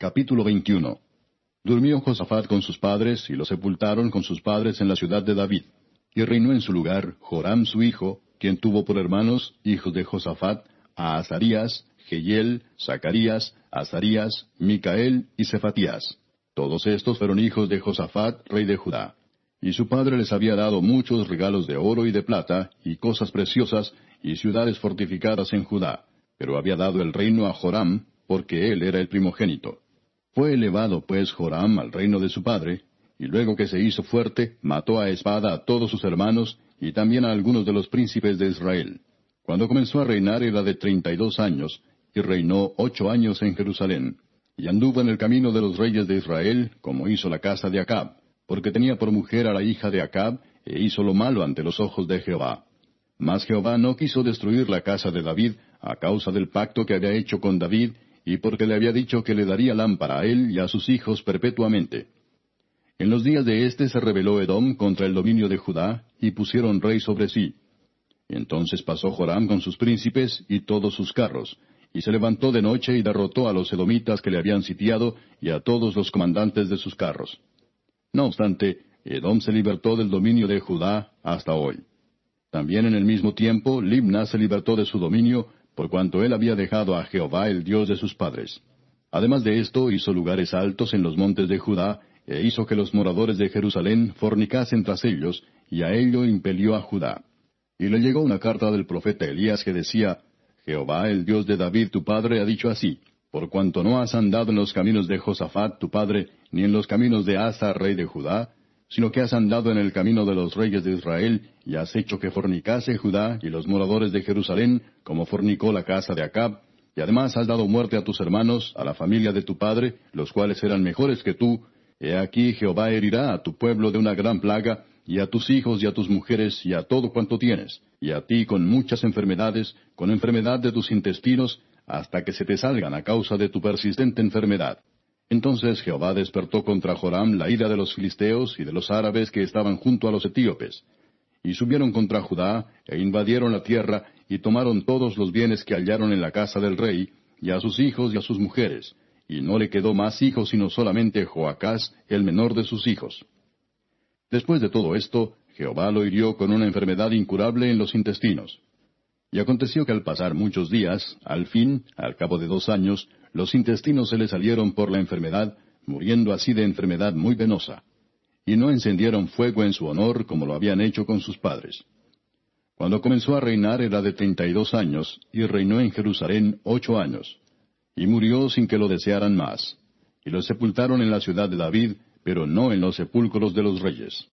Capítulo 21. Durmió Josafat con sus padres, y lo sepultaron con sus padres en la ciudad de David. Y reinó en su lugar Joram su hijo, quien tuvo por hermanos, hijos de Josafat, a Azarías, Jehiel, Zacarías, Azarías, Micael y Cefatías. Todos estos fueron hijos de Josafat, rey de Judá. Y su padre les había dado muchos regalos de oro y de plata, y cosas preciosas, y ciudades fortificadas en Judá. Pero había dado el reino a Joram, porque él era el primogénito. Fue elevado pues Joram al reino de su padre, y luego que se hizo fuerte, mató a espada a todos sus hermanos, y también a algunos de los príncipes de Israel. Cuando comenzó a reinar era de 32 años, y reinó 8 años en Jerusalén. Y anduvo en el camino de los reyes de Israel, como hizo la casa de Acab, porque tenía por mujer a la hija de Acab, e hizo lo malo ante los ojos de Jehová. Mas Jehová no quiso destruir la casa de David, a causa del pacto que había hecho con David, y porque le había dicho que le daría lámpara a él y a sus hijos perpetuamente. En los días de éste se rebeló Edom contra el dominio de Judá, y pusieron rey sobre sí. Entonces pasó Joram con sus príncipes y todos sus carros, y se levantó de noche y derrotó a los edomitas que le habían sitiado, y a todos los comandantes de sus carros. No obstante, Edom se libertó del dominio de Judá hasta hoy. También en el mismo tiempo, Libna se libertó de su dominio, por cuanto él había dejado a Jehová el Dios de sus padres. Además de esto, hizo lugares altos en los montes de Judá, e hizo que los moradores de Jerusalén fornicasen tras ellos, y a ello impelió a Judá. Y le llegó una carta del profeta Elías que decía, Jehová, el Dios de David tu padre, ha dicho así, por cuanto no has andado en los caminos de Josafat tu padre, ni en los caminos de Asa rey de Judá, sino que has andado en el camino de los reyes de Israel, y has hecho que fornicase Judá y los moradores de Jerusalén, como fornicó la casa de Acab, y además has dado muerte a tus hermanos, a la familia de tu padre, los cuales eran mejores que tú. He aquí Jehová herirá a tu pueblo de una gran plaga, y a tus hijos y a tus mujeres y a todo cuanto tienes, y a ti con muchas enfermedades, con enfermedad de tus intestinos, hasta que se te salgan a causa de tu persistente enfermedad. Entonces Jehová despertó contra Joram la ira de los filisteos y de los árabes que estaban junto a los etíopes. Y subieron contra Judá, e invadieron la tierra, y tomaron todos los bienes que hallaron en la casa del rey, y a sus hijos y a sus mujeres. Y no le quedó más hijos sino solamente Joacás, el menor de sus hijos. Después de todo esto, Jehová lo hirió con una enfermedad incurable en los intestinos. Y aconteció que al pasar muchos días, al fin, al cabo de 2 años, los intestinos se le salieron por la enfermedad, muriendo así de enfermedad muy venosa. Y no encendieron fuego en su honor como lo habían hecho con sus padres. Cuando comenzó a reinar era de 32 años, y reinó en Jerusalén 8 años. Y murió sin que lo desearan más. Y lo sepultaron en la ciudad de David, pero no en los sepulcros de los reyes.